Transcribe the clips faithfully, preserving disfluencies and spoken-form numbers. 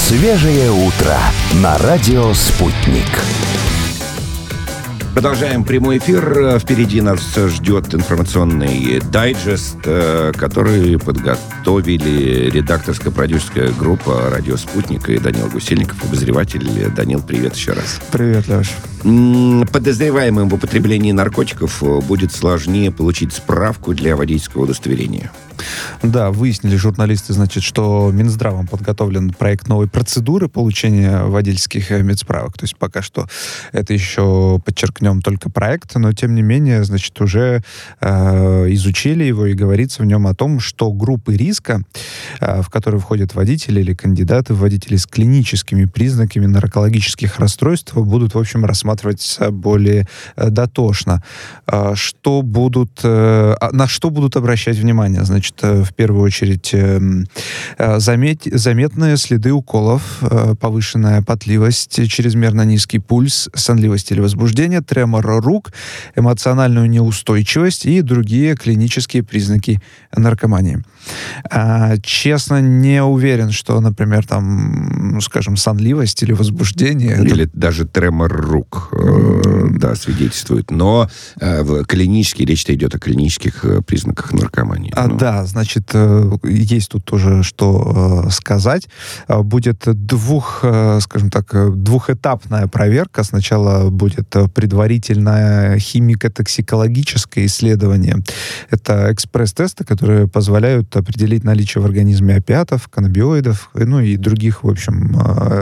Свежее утро на радио «Спутник». Продолжаем прямой эфир. Впереди нас ждет информационный дайджест, который подготовили редакторско-продюсерская группа «Радио Спутник» и Данил Гусельников, обозреватель. Данил, привет еще раз. Привет, Леш. Подозреваемым в употреблении наркотиков будет сложнее получить справку для водительского удостоверения. Да, выяснили журналисты, значит, что Минздравом подготовлен проект новой процедуры получения водительских медсправок. То есть пока что это еще, подчеркнем, только проект, но тем не менее, значит, уже э, изучили его, и говорится в нем о том, что группы риска, э, в которые входят водители или кандидаты в водители с клиническими признаками наркологических расстройств, будут, в общем, рассматриваться более э, дотошно. Э, что будут, э, на что будут обращать внимание? Значит, в первую очередь замет, заметные следы уколов, повышенная потливость, чрезмерно низкий пульс, сонливость или возбуждение, тремор рук, эмоциональную неустойчивость и другие клинические признаки наркомании. Честно, не уверен, что, например, там, ну, скажем, сонливость или возбуждение... Или это... даже тремор рук, э, да, свидетельствует. Но э, клинически, речь-то идет о клинических признаках наркомании. А, ну. Да, значит, есть тут тоже что сказать. Будет двух, скажем так, двухэтапная проверка. Сначала будет предварительное химико-токсикологическое исследование. Это экспресс-тесты, которые позволяют определить наличие в организме опиатов, каннабиоидов, ну и других, в общем,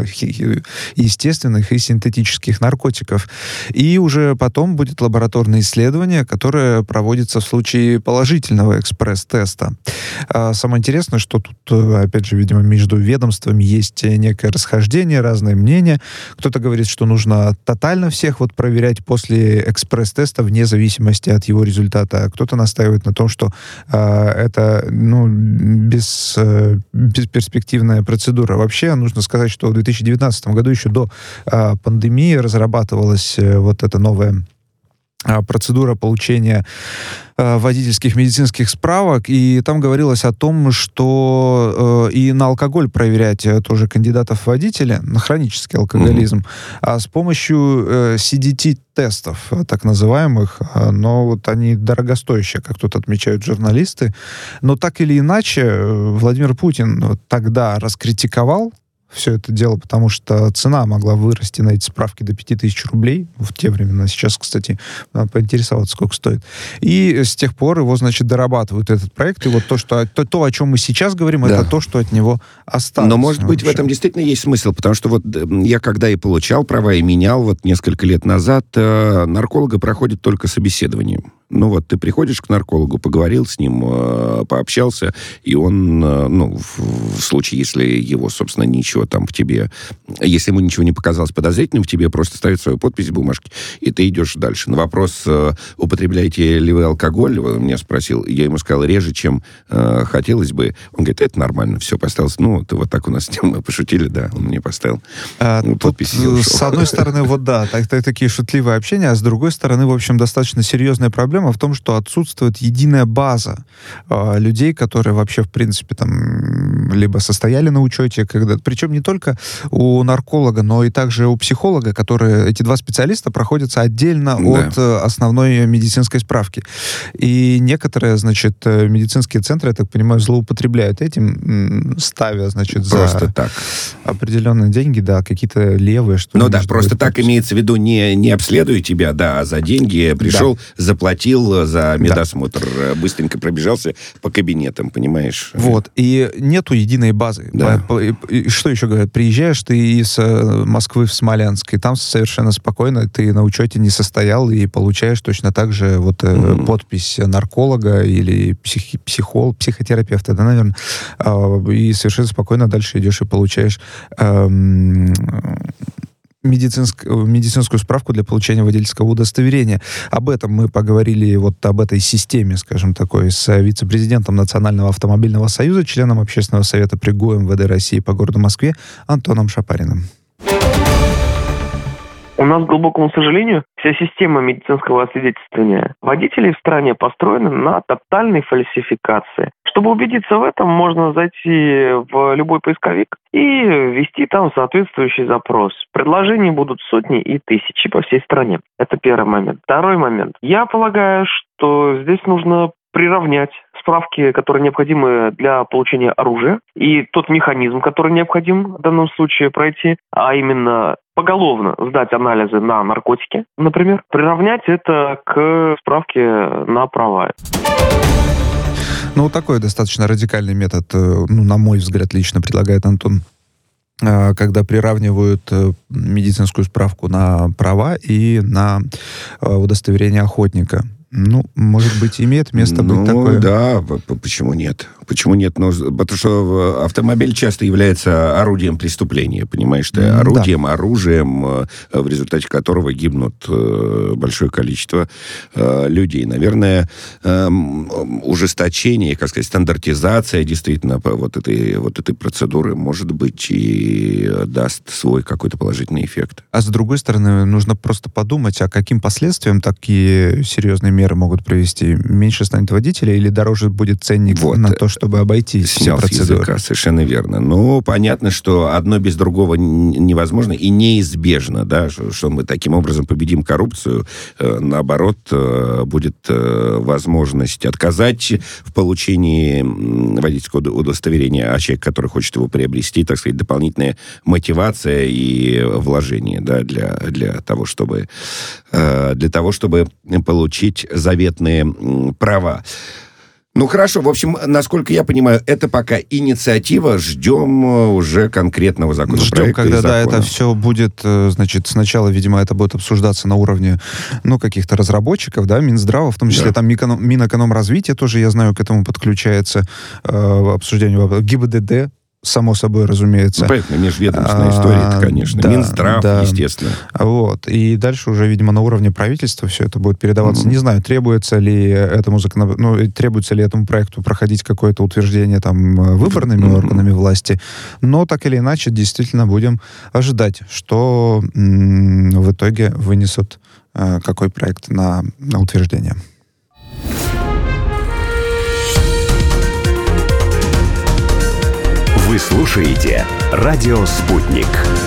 естественных и синтетических наркотиков. И уже потом будет лабораторное исследование, которое проводится в случае положительного экспресс-теста. Самое интересное, что тут, опять же, видимо, между ведомствами есть некое расхождение, разные мнения. Кто-то говорит, что нужно тотально всех вот проверять после экспресс-теста вне зависимости от его результата. А кто-то настаивает на том, что э, это, ну, без, э, бесперспективная процедура. Вообще, нужно сказать, что в две тысячи девятнадцатом году, еще до э, пандемии, разрабатывалась э, вот эта новая процедура получения э, водительских медицинских справок, и там говорилось о том, что э, и на алкоголь проверять э, тоже кандидатов в водители, на хронический алкоголизм, mm-hmm. а с помощью э, си ди ти-тестов, так называемых, э, но вот они дорогостоящие, как тут отмечают журналисты. Но так или иначе, э, Владимир Путин тогда раскритиковал все это дело, потому что цена могла вырасти на эти справки до пяти тысяч рублей в те времена. Сейчас, кстати, надо поинтересоваться, сколько стоит. И с тех пор его, значит, дорабатывают этот проект. И вот то, что, то, то о чем мы сейчас говорим, да. это то, что от него осталось. Но, может быть, в этом действительно есть смысл, потому что вот я когда и получал права, и менял вот несколько лет назад, э, нарколога проходит только собеседованием. Ну вот, ты приходишь к наркологу, поговорил с ним, э, пообщался, и он, э, ну, в, в случае, если его, собственно, ничего там в тебе, если ему ничего не показалось подозрительным, в тебе просто ставит свою подпись в бумажке, и ты идешь дальше. На вопрос, э, употребляете ли вы алкоголь, он меня спросил, я ему сказал, реже, чем э, хотелось бы. Он говорит, это нормально, все, поставил. Ну, ты вот так у нас с ним мы пошутили, да, он мне поставил а, подпись. Тут, с одной стороны, вот да, так, так, такие шутливые общения, а с другой стороны, в общем, достаточно серьезная проблема в том, что отсутствует единая база э, людей, которые вообще, в принципе, там, либо состояли на учете, когда... Причем не только у нарколога, но и также у психолога, которые... Эти два специалиста проходятся отдельно да. от э, основной медицинской справки. И некоторые, значит, медицинские центры, я так понимаю, злоупотребляют этим, ставя, значит, просто за так. определенные деньги, да, какие-то левые, что ли. Ну да, просто быть, так подпись. Имеется в виду, не, не обследуя тебя, да, а за деньги пришел, да. заплатил за медосмотр, да. быстренько пробежался по кабинетам, понимаешь? Вот, и нету единой базы. Да. И что еще говорят? Приезжаешь ты из Москвы в Смоленск, и там совершенно спокойно ты на учете не состоял, и получаешь точно так же вот mm-hmm. подпись нарколога или псих, психолог, психотерапевта, да, наверное, и совершенно спокойно дальше идешь и получаешь эм, медицинскую, медицинскую справку для получения водительского удостоверения. Об этом мы поговорили, вот об этой системе, скажем такой, с вице-президентом Национального автомобильного союза, членом Общественного совета при ГУ МВД России по городу Москве Антоном Шапариным. У нас, к глубокому сожалению, вся система медицинского освидетельствования водителей в стране построена на тотальной фальсификации. Что Чтобы убедиться в этом, можно зайти в любой поисковик и ввести там соответствующий запрос. Предложений будут сотни и тысячи по всей стране. Это первый момент. Второй момент. Я полагаю, что здесь нужно приравнять справки, которые необходимы для получения оружия, и тот механизм, который необходим в данном случае пройти, а именно поголовно сдать анализы на наркотики, например, приравнять это к справке на права. Ну, такой достаточно радикальный метод, ну, на мой взгляд, лично предлагает Антон, когда приравнивают медицинскую справку на права и на удостоверение охотника. Ну, может быть, имеет место ну, быть такое? Да, почему нет? Почему нет? Ну, потому что автомобиль часто является орудием преступления, понимаешь? Ты? Орудием, да. оружием, в результате которого гибнут большое количество людей. Наверное, ужесточение, как сказать, стандартизация действительно вот этой, вот этой процедуры, может быть, и даст свой какой-то положительный эффект. А с другой стороны, нужно просто подумать, а каким последствиям такие серьезные меры могут привести? Меньше станет водителей или дороже будет ценник вот. на то, чтобы обойти все процедуры? Языка, совершенно верно. Ну, понятно, что одно без другого невозможно и неизбежно, да, что, что мы таким образом победим коррупцию. Наоборот, будет возможность отказать в получении водительского удостоверения, а человек, который хочет его приобрести, так сказать, дополнительная мотивация и вложение, да, для, для того, чтобы для того, чтобы получить заветные права. Ну, хорошо. В общем, насколько я понимаю, это пока инициатива. Ждем уже конкретного законопроекта. Ждем, когда, да, это все будет, значит, сначала, видимо, это будет обсуждаться на уровне, ну, каких-то разработчиков, да, Минздрава, в том числе, да. там Минэкономразвития тоже, я знаю, к этому подключается э, обсуждению ГИБДД, само собой, разумеется. Ну, поэтому межведомственная история, конечно. Да, Минздрав, да. естественно. Вот. И дальше уже, видимо, на уровне правительства все это будет передаваться. Mm-hmm. Не знаю, требуется ли этому закон... ну, требуется ли этому проекту проходить какое-то утверждение там выборными mm-hmm. органами власти. Но так или иначе, действительно, будем ожидать, что м- в итоге вынесут э, какой проект на, на утверждение. Вы слушаете «Радио Спутник».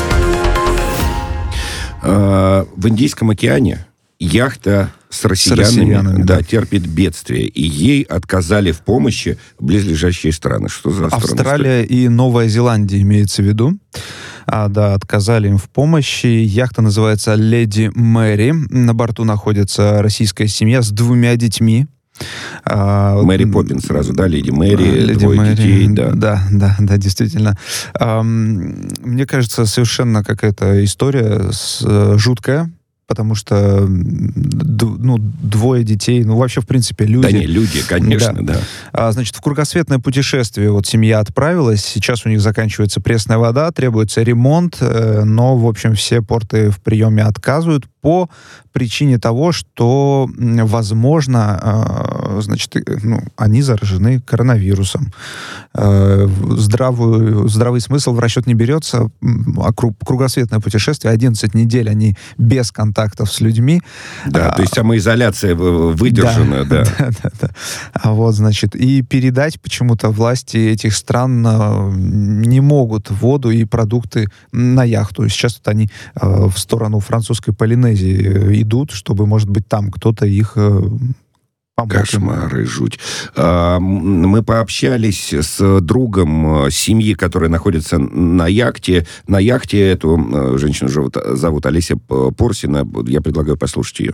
В Индийском океане яхта с россиянами, с россиянами да, да. терпит бедствие, и ей отказали в помощи близлежащие страны. Что за страны? Австралия и Новая Зеландия имеется в виду. А, да, отказали им в помощи. Яхта называется «Леди Мэри». На борту находится российская семья с двумя детьми. Мэри Поппинс сразу, да, Леди Мэри, Леди двое Мэри, детей, да. Да, да, да, действительно. Мне кажется, совершенно какая-то история жуткая, потому что ну, двое детей, ну, вообще, в принципе, люди. Да не, люди, конечно, да. да. А, значит, в кругосветное путешествие вот семья отправилась, сейчас у них заканчивается пресная вода, требуется ремонт, но, в общем, все порты в приеме отказывают по причине того, что, возможно, значит, ну, они заражены коронавирусом. Здравую, здравый смысл в расчет не берется, а кругосветное путешествие, одиннадцать недель они без контактов с людьми. Да, а, то есть самоизоляция выдержана, да. Да, да, да. А вот, значит, и передать почему-то власти этих стран не могут воду и продукты на яхту. Сейчас вот они в сторону французской Полинезии идут, чтобы, может быть, там кто-то их помог. Кошмар и жуть. Мы пообщались с другом семьи, которая находится на яхте. На яхте эту женщину зовут Олеся Порсина. Я предлагаю послушать ее.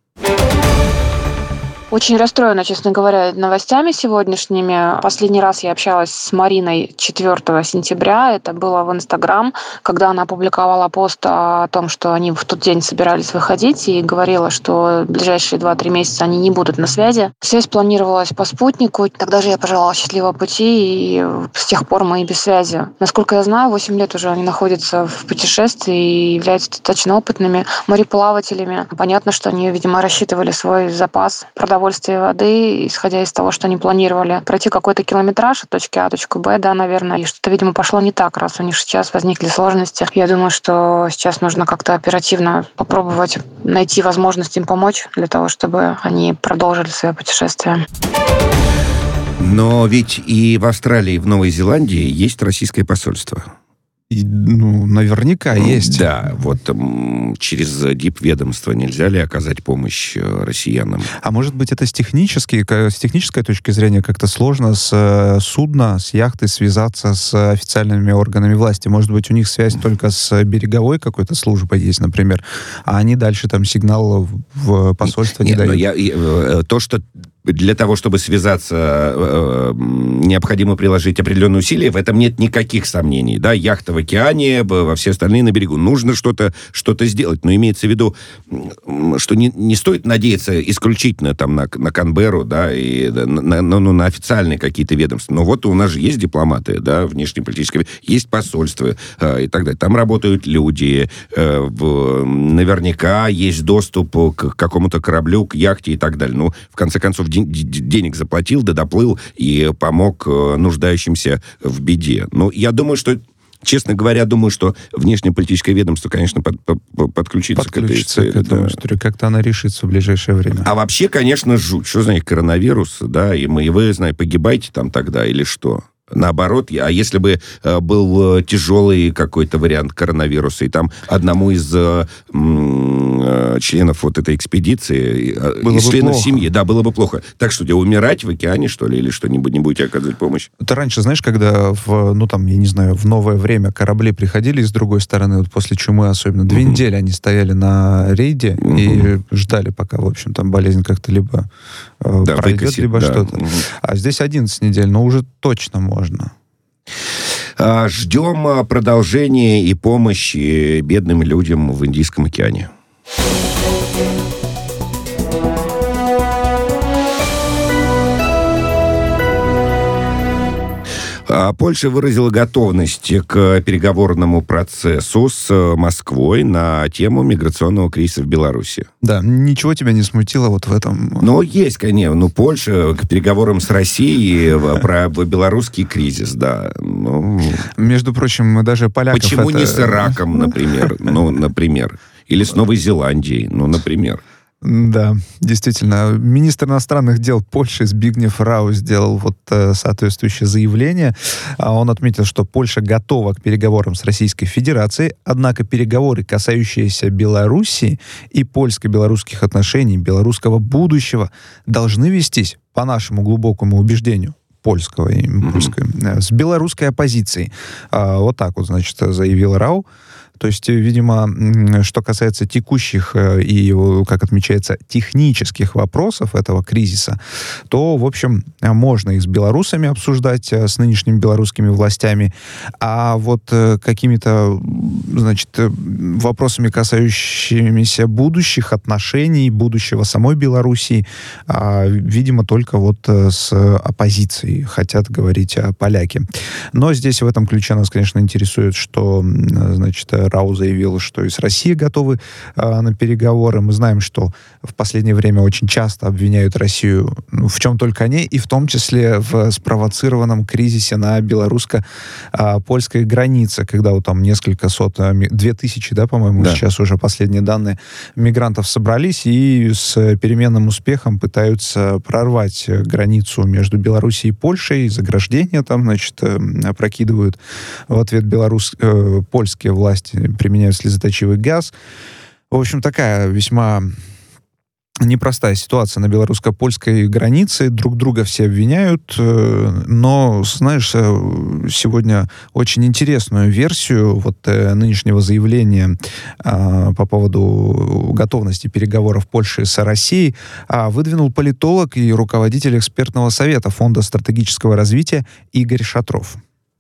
Очень расстроена, честно говоря, новостями сегодняшними. Последний раз я общалась с Мариной четвёртого сентября. Это было в Инстаграм, когда она опубликовала пост о том, что они в тот день собирались выходить, и говорила, что в ближайшие два-три месяца они не будут на связи. Связь планировалась по спутнику. Тогда же я пожелала счастливого пути, и с тех пор мы и без связи. Насколько я знаю, восемь лет уже они находятся в путешествии и являются достаточно опытными мореплавателями. Понятно, что они, видимо, рассчитывали свой запас продовольствия, воды, исходя из того, что они планировали пройти какой-то километраж от точки А в точку Б, да, наверное, и что-то, видимо, пошло не так, раз у них сейчас возникли сложности. Я думаю, что сейчас нужно как-то оперативно попробовать найти возможность им помочь для того, чтобы они продолжили свое путешествие. Но ведь и в Австралии, и в Новой Зеландии есть российское посольство. И, ну, наверняка есть. Да, вот м, через дипведомство нельзя ли оказать помощь э, россиянам? А может быть, это с технической, с технической точки зрения как-то сложно с э, судна, с яхты связаться с официальными органами власти? Может быть, у них связь только с береговой какой-то службой есть, например, а они дальше там сигнал в посольство не Нет, дают? Но я, я, то, что для того, чтобы связаться, э, необходимо приложить определенные усилия, в этом нет никаких сомнений. Да, яхта в океане, во все остальные на берегу. Нужно что-то, что-то сделать. Но имеется в виду, что не, не стоит надеяться исключительно там, на, на Канберру, да, и на, на, ну, на официальные какие-то ведомства. Но вот у нас же есть дипломаты, да, внешнеполитические, есть посольства э, и так далее. Там работают люди. Э, в, наверняка есть доступ к какому-то кораблю, к яхте и так далее. Ну, в конце концов, денег заплатил, да доплыл и помог нуждающимся в беде. Ну, я думаю, что, честно говоря, думаю, что внешнеполитическое ведомство, конечно, под, под, подключится, подключится к этой цели. К этому, да. что как-то она решится в ближайшее время. А вообще, конечно, жуть. Что значит коронавирус, да, и мы, и вы, знаете, погибаете там тогда или что? Наоборот, а если бы э, был тяжелый какой-то вариант коронавируса, и там одному из э, э, членов вот этой экспедиции, э, из членов плохо. Семьи, да, было бы плохо. Так что, где, умирать в океане, что ли, или что-нибудь, не будете оказывать помощь? Это раньше, знаешь, когда, в, ну, там, я не знаю, в новое время корабли приходили с другой стороны, вот после чумы особенно, две uh-huh. недели они стояли на рейде uh-huh. и ждали, пока, в общем, там болезнь как-то либо э, да, пройдет, выкосит, либо да. что-то. Uh-huh. А здесь одиннадцать недель, но уже точно можно. Ждем продолжения и помощи бедным людям в Индийском океане. Польша выразила готовность к переговорному процессу с Москвой на тему миграционного кризиса в Беларуси. Да, ничего тебя не смутило вот в этом? Ну, есть, конечно. Ну, Польша к переговорам с Россией про белорусский кризис, да. Ну, между прочим, мы даже поляков... Почему это... не с Ираком, например? Ну, например. Или с Новой Зеландией, ну, например. Да, действительно. Министр иностранных дел Польши Збигнев Рау сделал вот э, соответствующее заявление. Он отметил, что Польша готова к переговорам с Российской Федерацией, однако переговоры, касающиеся Белоруссии и польско-белорусских отношений, белорусского будущего, должны вестись, по нашему глубокому убеждению, польского и польской, mm-hmm. с белорусской оппозицией. А, вот так вот, значит, заявил Рау. То есть, видимо, что касается текущих и, как отмечается, технических вопросов этого кризиса, то, в общем, можно их с белорусами обсуждать, с нынешними белорусскими властями, а вот какими-то, значит, вопросами, касающимися будущих отношений, будущего самой Белоруссии, видимо, только вот с оппозицией хотят говорить поляки. Но здесь в этом ключе нас, конечно, интересует, что, значит, Рау заявил, что и с Россией готовы э, на переговоры. Мы знаем, что в последнее время очень часто обвиняют Россию, ну, в чем только не, и в том числе в спровоцированном кризисе на белорусско-польской границе, когда вот там несколько сот, две тысячи, да, по-моему, да. сейчас уже последние данные, мигрантов собрались и с переменным успехом пытаются прорвать границу между Белоруссией и Польшей, заграждения там, значит, опрокидывают. В ответ белорус, э, польские власти применяют слезоточивый газ. В общем, такая весьма непростая ситуация на белорусско-польской границе. Друг друга все обвиняют. Но, знаешь, сегодня очень интересную версию вот нынешнего заявления по поводу готовности переговоров Польши с Россией выдвинул политолог и руководитель экспертного совета Фонда стратегического развития Игорь Шатров.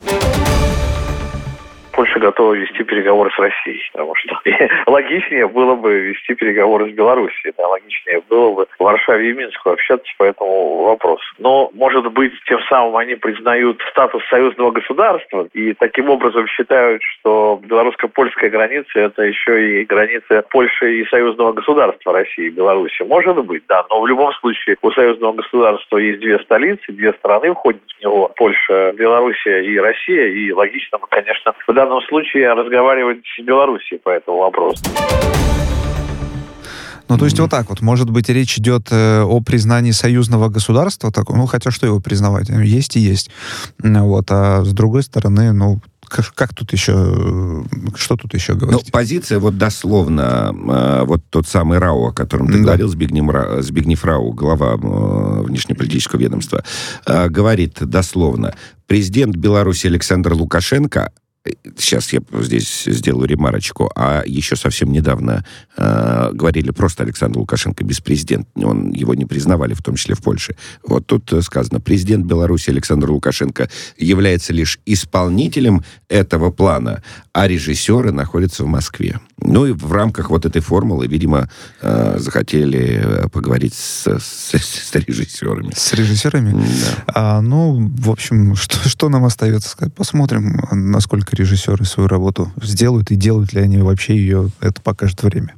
Польша готова вести переговоры с Россией, потому что логичнее было бы вести переговоры с Белоруссией, да, логичнее было бы в Варшаве и Минску общаться по этому вопросу. Но, может быть, тем самым они признают статус союзного государства и таким образом считают, что белорусско-польская граница — это еще и граница Польши и союзного государства России и Беларуси. Может быть, да, но в любом случае у союзного государства есть две столицы, две страны входят в него — Польша, Белоруссия и Россия, и логично, конечно, в данном случае разговаривать с Белоруссией по этому вопросу. Ну, то есть вот так вот, может быть, речь идет э, о признании союзного государства, так, ну, хотя что его признавать? Есть и есть. Вот, а с другой стороны, ну, как, как тут еще, что тут еще говорить? Ну, позиция вот дословно, э, вот тот самый РАУ, о котором ты да. говорил, Збигнев, Збигнев Рау, глава э, внешнеполитического ведомства, э, говорит дословно: президент Беларуси Александр Лукашенко, сейчас я здесь сделаю ремарочку, а еще совсем недавно э, говорили просто Александр Лукашенко без президента, он, его не признавали, в том числе в Польше. Вот тут сказано: президент Беларуси Александр Лукашенко является лишь исполнителем этого плана, а режиссеры находятся в Москве. Ну и в рамках вот этой формулы, видимо, э, захотели поговорить с, с, с режиссерами. С режиссерами? Да. А, ну, в общем, что, что нам остается сказать? Посмотрим, насколько режиссеры свою работу сделают, и делают ли они вообще ее, это покажет время.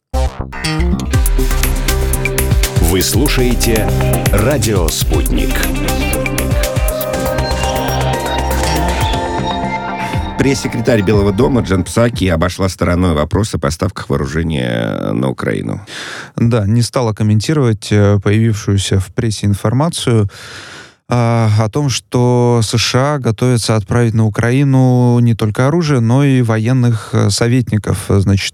Вы слушаете «Радио Спутник». Пресс-секретарь Белого дома Джен Псаки обошла стороной вопрос о поставках вооружения на Украину. Да, не стала комментировать появившуюся в прессе информацию о том, что США готовятся отправить на Украину не только оружие, но и военных советников. Значит,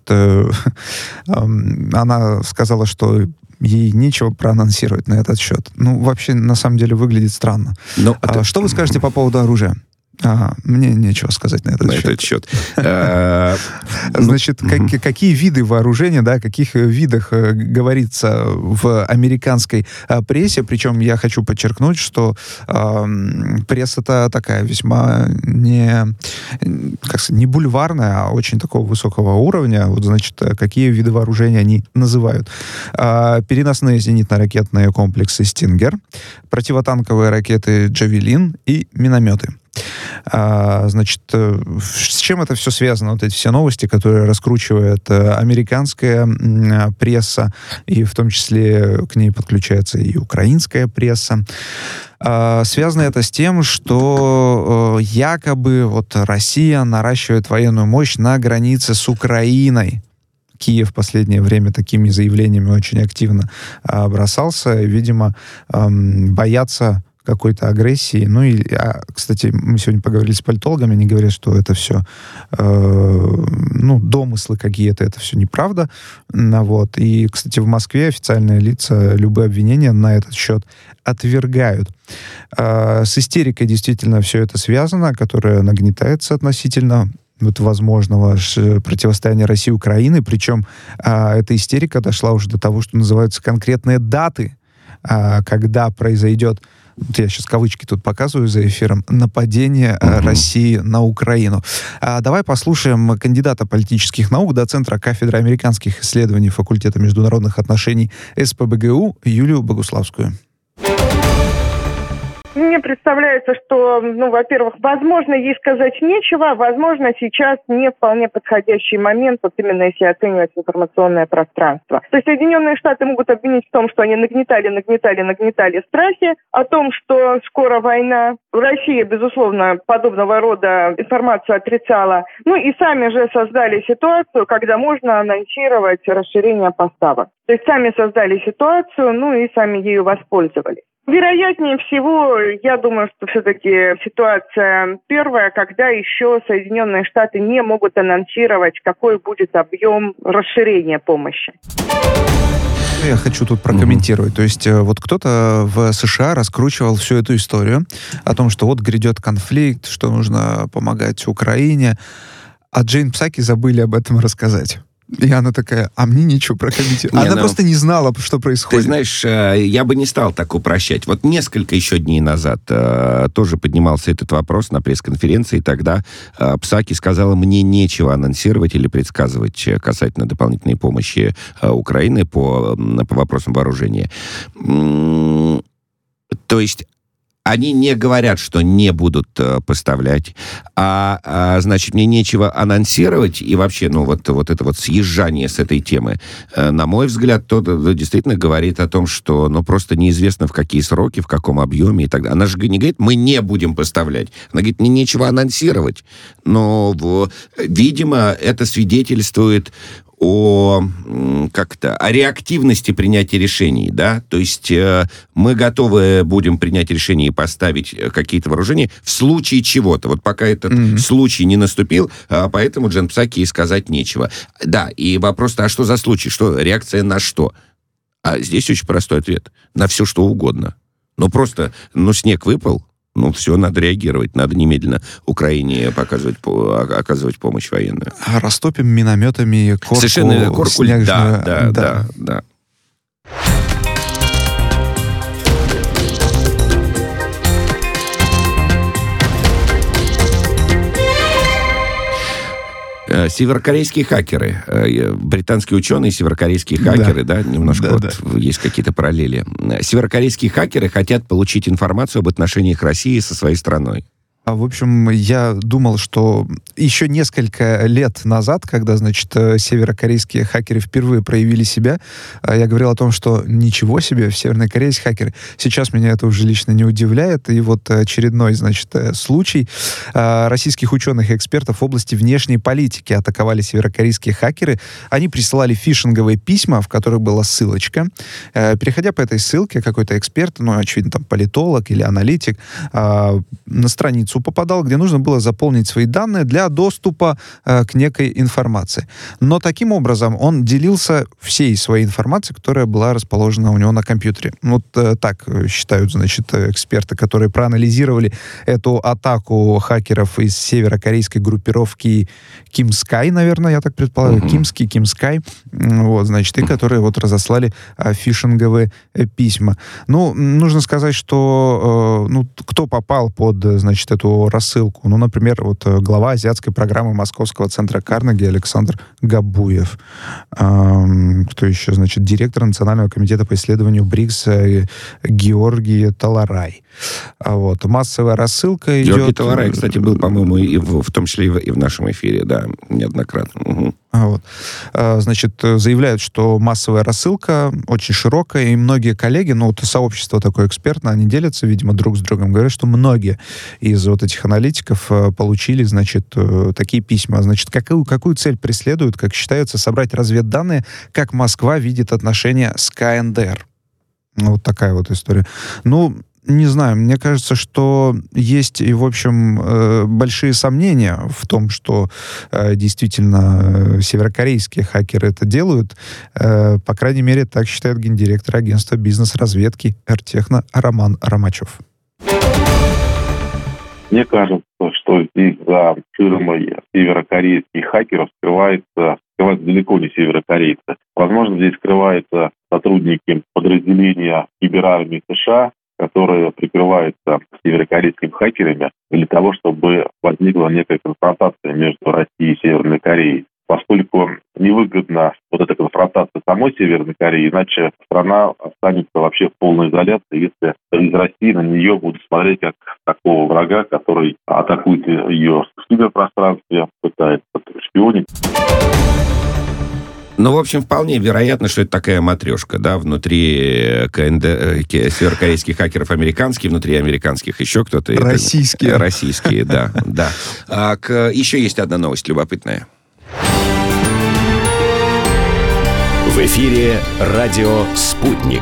она сказала, что ей нечего проанонсировать на этот счет. Ну, вообще, на самом деле, выглядит странно. Но а это... Что вы скажете по поводу оружия? А, мне нечего сказать на этот на счет. Этот счет. Значит, какие виды вооружения, да, о каких видах говорится в американской прессе, причем я хочу подчеркнуть, что пресса-то такая весьма не, как сказать, не бульварная, а очень такого высокого уровня. Вот, значит, какие виды вооружения они называют. Переносные зенитно-ракетные комплексы «Стингер», противотанковые ракеты «Джавелин» и минометы. А, значит, с чем это все связано? Вот эти все новости, которые раскручивает американская пресса, и в том числе к ней подключается и украинская пресса. А, связано это с тем, что якобы вот Россия наращивает военную мощь на границе с Украиной. Киев в последнее время такими заявлениями очень активно а, бросался. И, видимо, эм, боятся какой-то агрессии. Ну и, а, кстати, мы сегодня поговорили с политологами, они говорят, что это все, э, ну, домыслы какие-то, это все неправда. Ну, вот. И, кстати, в Москве официальные лица любые обвинения на этот счет отвергают. Э, с истерикой действительно все это связано, которая нагнетается относительно вот возможного противостояния России и Украины. Причем э, эта истерика дошла уже до того, что называются конкретные даты, э, когда произойдет, вот я сейчас кавычки тут показываю за эфиром, нападение uh-huh. России на Украину. А, давай послушаем кандидата политических наук, доцентра кафедры американских исследований факультета международных отношений эс пэ бэ гэ у Юлию Богуславскую. Мне представляется, что, ну, во-первых, возможно, ей сказать нечего, возможно, сейчас не вполне подходящий момент, вот именно если оценивать информационное пространство. То есть Соединенные Штаты могут обвинить в том, что они нагнетали, нагнетали, нагнетали страхи, о том, что скоро война. Россия, безусловно, подобного рода информацию отрицала. Ну и сами же создали ситуацию, когда можно анонсировать расширение поставок. То есть сами создали ситуацию, ну и сами ею воспользовались. Вероятнее всего, я думаю, что все-таки ситуация первая, когда еще Соединенные Штаты не могут анонсировать, какой будет объем расширения помощи. Я хочу тут прокомментировать. Mm-hmm. То есть вот кто-то в США раскручивал всю эту историю о том, что вот грядет конфликт, что нужно помогать Украине, а Джейн Псаки забыли об этом рассказать. И она такая, а мне нечего прокомментировать. Не, она ну, просто не знала, что происходит. Ты знаешь, я бы не стал так упрощать. Вот несколько еще дней назад э, тоже поднимался этот вопрос на пресс-конференции, и тогда э, Псаки сказала, мне нечего анонсировать или предсказывать касательно дополнительной помощи э, Украины по, по вопросам вооружения. М-м- то есть они не говорят, что не будут э, поставлять, а, а, значит, мне нечего анонсировать, и вообще, ну, вот, вот это вот съезжание с этой темы, э, на мой взгляд, то, то действительно говорит о том, что, ну, просто неизвестно, в какие сроки, в каком объеме и так далее. Она же не говорит, мы не будем поставлять. Она говорит, мне нечего анонсировать. Но, в, видимо, это свидетельствует о, как-то, о реактивности принятия решений, да, то есть э, мы готовы будем принять решение и поставить какие-то вооружения в случае чего-то. Вот пока этот mm-hmm. случай не наступил, а поэтому Джен Псаки и сказать нечего. Да, и вопрос-то, а что за случай? Что, реакция на что? А здесь очень простой ответ. На все, что угодно. Ну, просто, ну, снег выпал, ну, все, надо реагировать. Надо немедленно Украине показывать, оказывать помощь военную. Растопим минометами корку. Совершенно корку, снежную... да, да, да, да, да. Северокорейские хакеры, британские ученые, северокорейские хакеры, да, да немножко да, вот да. есть какие-то параллели. Северокорейские хакеры хотят получить информацию об отношениях России со своей страной. А, в общем, я думал, что еще несколько лет назад, когда, значит, северокорейские хакеры впервые проявили себя, я говорил о том, что ничего себе, в Северной Корее есть хакеры. Сейчас меня это уже лично не удивляет. И вот очередной, значит, случай. Российских ученых и экспертов в области внешней политики атаковали северокорейские хакеры. Они присылали фишинговые письма, в которых была ссылочка. Переходя по этой ссылке, какой-то эксперт, ну, очевидно, там, политолог или аналитик, на страницу попадал, где нужно было заполнить свои данные для доступа э, к некой информации. Но таким образом он делился всей своей информацией, которая была расположена у него на компьютере. Вот э, так считают, значит, эксперты, которые проанализировали эту атаку хакеров из северокорейской группировки Кимскай, наверное, я так предполагаю, uh-huh. Кимский, Кимскай, вот, значит, и которые вот разослали э, фишинговые э, письма. Ну, нужно сказать, что э, ну, кто попал под, значит, эту рассылку. Ну, например, вот глава азиатской программы Московского центра Карнеги Александр Габуев. Эм, кто еще? Значит, директор Национального комитета по исследованию БРИКС Георгий Таларай. А вот. Массовая рассылка идет... Георгий Таларай, кстати, был, по-моему, и в, в том числе и в, и в нашем эфире, да, неоднократно. Угу. А вот. а, значит, заявляют, что массовая рассылка очень широкая, и многие коллеги, ну, вот сообщество такое экспертное, они делятся, видимо, друг с другом, говорят, что многие из вот этих аналитиков получили, значит, такие письма. Значит, какую, какую цель преследуют, как считается, собрать разведданные, как Москва видит отношения с ка эн дэ эр. Ну, вот такая вот история. Ну, не знаю, мне кажется, что есть и, в общем, э, большие сомнения в том, что э, действительно э, северокорейские хакеры это делают. Э, по крайней мере, так считает гендиректор агентства бизнес-разведки эр-техно Роман Ромачев. Мне кажется, что здесь за фирмой северокорейских хакеров скрывается, скрывается далеко не северокорейцы. Возможно, здесь скрываются сотрудники подразделения киберармии США, которые прикрываются северокорейскими хакерами для того, чтобы возникла некая конфронтация между Россией и Северной Кореей. Поскольку невыгодна вот эта конфронтация самой Северной Кореи, иначе страна останется вообще в полной изоляции, если из России на нее будут смотреть как такого врага, который атакует ее в киберпространстве, пытается шпионить. Ну, в общем, вполне вероятно, что это такая матрешка, да, внутри ка эн дэ, северокорейских хакеров американские, внутри американских еще кто-то. Российские. Это, российские, да, да. А, к, еще есть одна новость любопытная. В эфире радио «Спутник».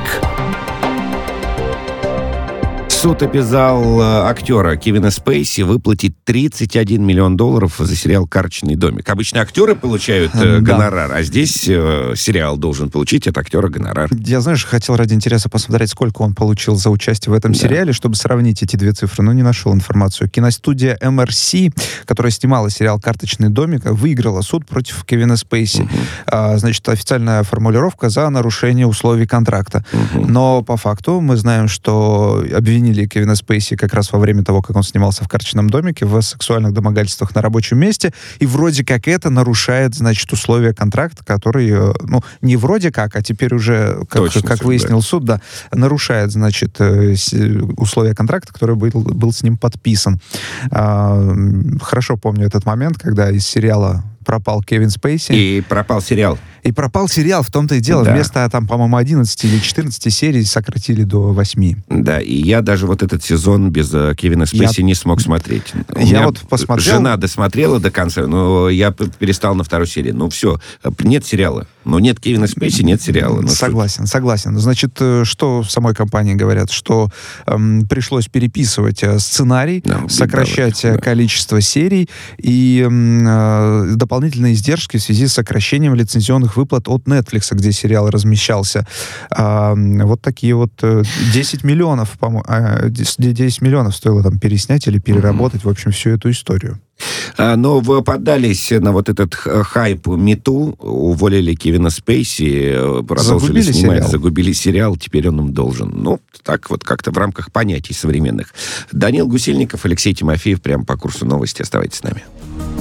Суд обязал актера Кевина Спейси выплатить тридцать один миллион долларов за сериал «Карточный домик». Обычно актеры получают э, гонорар, да. а здесь э, сериал должен получить от актера гонорар. Я, знаешь, хотел ради интереса посмотреть, сколько он получил за участие в этом да. сериале, чтобы сравнить эти две цифры, но не нашел информацию. Киностудия эм эр си, которая снимала сериал «Карточный домик», выиграла суд против Кевина Спейси. Угу. А, значит, официальная формулировка за нарушение условий контракта. Угу. Но по факту мы знаем, что обвинили Кевина Спейси как раз во время того, как он снимался в «Карточном домике», в сексуальных домогательствах на рабочем месте, и вроде как это нарушает, значит, условия контракта, который, ну, не вроде как, а теперь уже, как, как выяснил да. суд, да, нарушает, значит, условия контракта, который был, был с ним подписан. А, хорошо помню этот момент, когда из сериала пропал Кевин Спейси. И пропал сериал. И пропал сериал, в том-то и дело. Да. Вместо, там, по-моему, одиннадцати или четырнадцати серий сократили до восьми. Да, и я даже вот этот сезон без uh, Кевина Спейси я... не смог смотреть. У я меня вот посмотрел... Жена досмотрела до конца, но я перестал на второй серии. Ну все, нет сериала. Но нет Кевина Спейси, нет сериала. Ну, согласен, что... согласен. Значит, что в самой компании говорят? Что эм, пришлось переписывать э, сценарий, да, сокращать да. количество серий и э, дополнительные издержки в связи с сокращением лицензионных выплат от Netflix, где сериал размещался. А, вот такие вот десять миллионов, по-моему, десять миллионов стоило там переснять или переработать, mm-hmm. в общем, всю эту историю. А, но вы поддались на вот этот хайп МИТУ, уволили Кевина Спейси, продолжили загубили снимать, сериал. загубили сериал, теперь он им должен. Ну, так вот как-то в рамках понятий современных. Данил Гусельников, Алексей Тимофеев, прямо по курсу новости. Оставайтесь с нами.